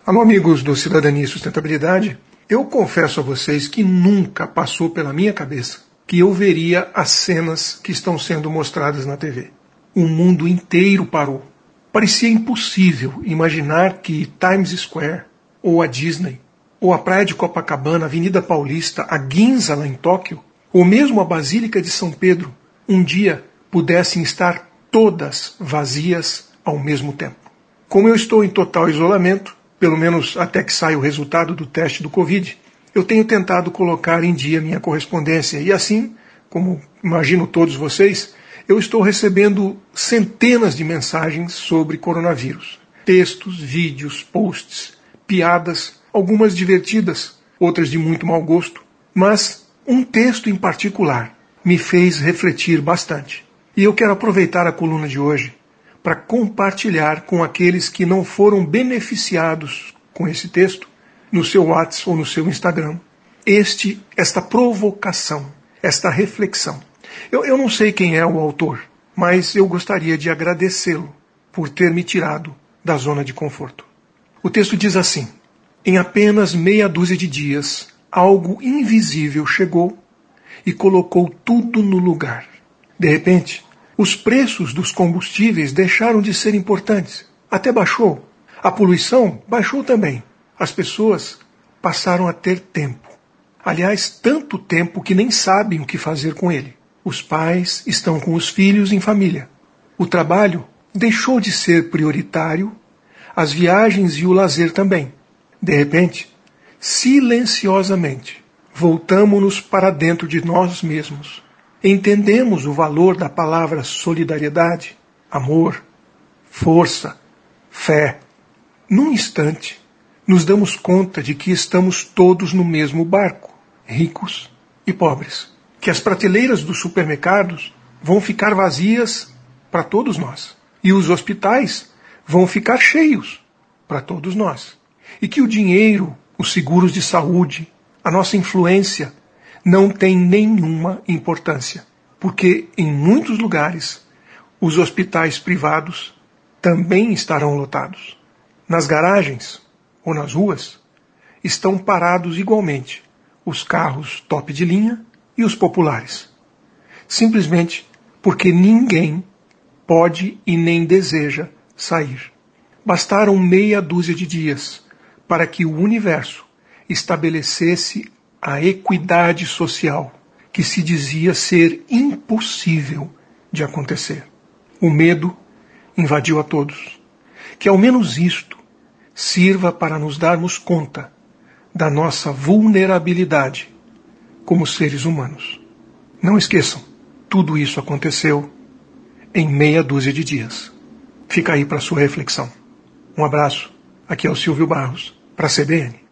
Alô, amigos do Cidadania e Sustentabilidade. Eu confesso a vocês que nunca passou pela minha cabeça que eu veria as cenas que estão sendo mostradas na TV. O mundo inteiro parou. Parecia impossível imaginar que Times Square, ou a Disney, ou a Praia de Copacabana, a Avenida Paulista, a Ginza lá em Tóquio, ou mesmo a Basílica de São Pedro, um dia pudessem estar todas vazias ao mesmo tempo. Como eu estou em total isolamento, pelo menos até que saia o resultado do teste do Covid, eu tenho tentado colocar em dia minha correspondência e assim, como imagino todos vocês, eu estou recebendo centenas de mensagens sobre coronavírus. Textos, vídeos, posts, piadas, algumas divertidas, outras de muito mau gosto, mas um texto em particular me fez refletir bastante. E eu quero aproveitar a coluna de hoje para compartilhar com aqueles que não foram beneficiados com esse texto, no seu WhatsApp ou no seu Instagram, esta provocação, esta reflexão. Eu não sei quem é o autor, mas eu gostaria de agradecê-lo por ter me tirado da zona de conforto. O texto diz assim: em apenas meia dúzia de dias, algo invisível chegou e colocou tudo no lugar. De repente, os preços dos combustíveis deixaram de ser importantes. Até baixou. A poluição baixou também. As pessoas passaram a ter tempo. Aliás, tanto tempo que nem sabem o que fazer com ele. Os pais estão com os filhos em família. O trabalho deixou de ser prioritário, as viagens e o lazer também. De repente, silenciosamente, voltamo-nos para dentro de nós mesmos. Entendemos o valor da palavra solidariedade, amor, força, fé. Num instante, nos damos conta de que estamos todos no mesmo barco, ricos e pobres. Que as prateleiras dos supermercados vão ficar vazias para todos nós. E os hospitais vão ficar cheios para todos nós. E que o dinheiro, os seguros de saúde, a nossa influência não tem nenhuma importância. Porque em muitos lugares os hospitais privados também estarão lotados. Nas garagens ou nas ruas estão parados igualmente os carros top de linha e os populares. Simplesmente porque ninguém pode e nem deseja sair. Bastaram meia dúzia de dias para que o universo estabelecesse a equidade social que se dizia ser impossível de acontecer. O medo invadiu a todos. Que ao menos isto sirva para nos darmos conta da nossa vulnerabilidade como seres humanos. Não esqueçam, tudo isso aconteceu em meia dúzia de dias. Fica aí para sua reflexão. Um abraço. Aqui é o Silvio Barros, para a CBN.